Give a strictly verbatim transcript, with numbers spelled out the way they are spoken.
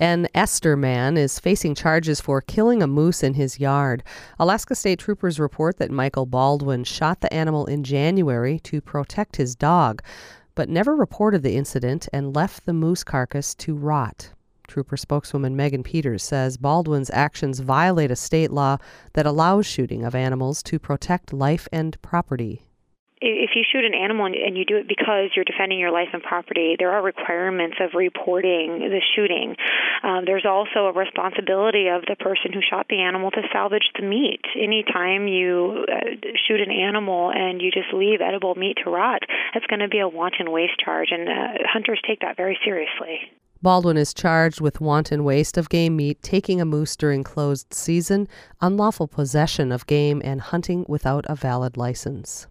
An Esterman is facing charges for killing a moose in his yard. Alaska State Troopers report that Michael Baldwin shot the animal in January to protect his dog, but never reported the incident and left the moose carcass to rot. Trooper spokeswoman Megan Peters says Baldwin's actions violate a state law that allows shooting of animals to protect life and property. If you shoot an animal and you do it because you're defending your life and property, there are requirements of reporting the shooting. Um, there's also a responsibility of the person who shot the animal to salvage the meat. Anytime you uh, shoot an animal and you just leave edible meat to rot, that's going to be a wanton waste charge, and uh, hunters take that very seriously. Baldwin is charged with wanton waste of game meat, taking a moose during closed season, unlawful possession of game, and hunting without a valid license.